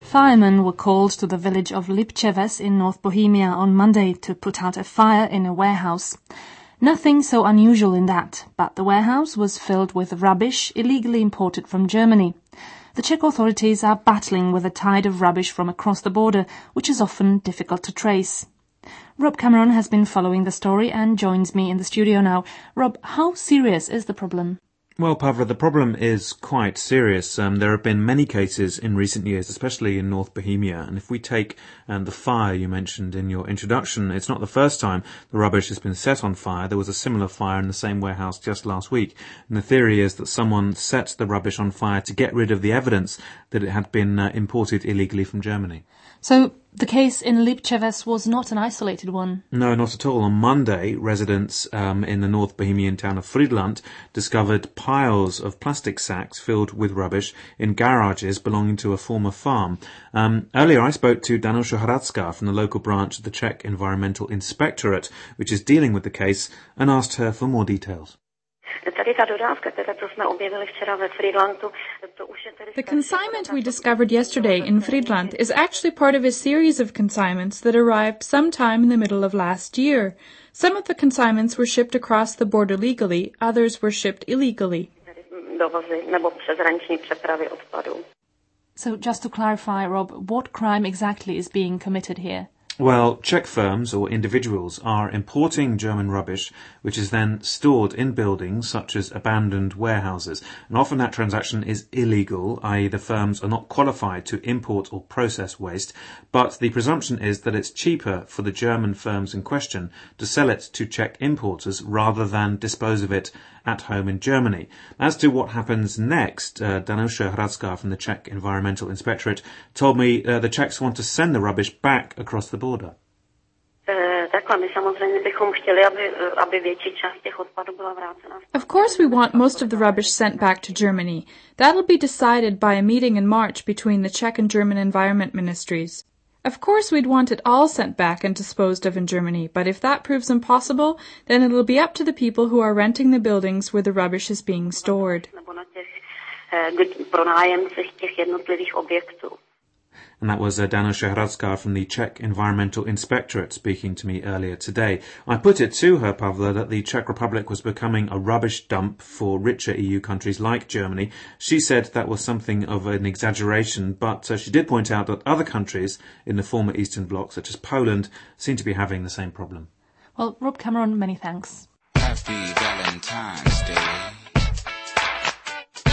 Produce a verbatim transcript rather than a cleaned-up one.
Firemen were called to the village of Lipčeves in North Bohemia on Monday to put out a fire in a warehouse. Nothing so unusual in that, but the warehouse was filled with rubbish illegally imported from Germany. The Czech authorities are battling with a tide of rubbish from across the border, which is often difficult to trace. Rob Cameron has been following the story and joins me in the studio now. Rob, how serious is the problem? Well, Pavla, the problem is quite serious. Um, there have been many cases in recent years, especially in North Bohemia. And if we take um, the fire you mentioned in your introduction, it's not the first time the rubbish has been set on fire. There was a similar fire in the same warehouse just last week. And the theory is that someone set the rubbish on fire to get rid of the evidence that it had been uh, imported illegally from Germany. So the case in Lipčeves was not an isolated one? No, not at all. On Monday, residents um, in the North Bohemian town of Frýdlant discovered piles of plastic sacks filled with rubbish in garages belonging to a former farm. Um, earlier, I spoke to Danuša Hradská from the local branch of the Czech Environmental Inspectorate, which is dealing with the case, and asked her for more details. The consignment we discovered yesterday in Frýdlant is actually part of a series of consignments that arrived sometime in the middle of last year. Some of the consignments were shipped across the border legally, others were shipped illegally. So just to clarify, Rob, what crime exactly is being committed here? Well, Czech firms or individuals are importing German rubbish, which is then stored in buildings such as abandoned warehouses. And often that transaction is illegal, that is the firms are not qualified to import or process waste, but the presumption is that it's cheaper for the German firms in question to sell it to Czech importers rather than dispose of it at home in Germany. As to what happens next, uh, Danuša Hradská from the Czech Environmental Inspectorate told me uh, the Czechs want to send the rubbish back across the border. Of course we want most of the rubbish sent back to Germany. That'll be decided by a meeting in March between the Czech and German environment ministries. Of course we'd want it all sent back and disposed of in Germany, but if that proves impossible, then it'll be up to the people who are renting the buildings where the rubbish is being stored. And that was uh, Danuša Hradská from the Czech Environmental Inspectorate speaking to me earlier today. I put it to her, Pavla, that the Czech Republic was becoming a rubbish dump for richer E U countries like Germany. She said that was something of an exaggeration, but uh, she did point out that other countries in the former Eastern Bloc, such as Poland, seem to be having the same problem. Well, Rob Cameron, many thanks. Happy Valentine's Day.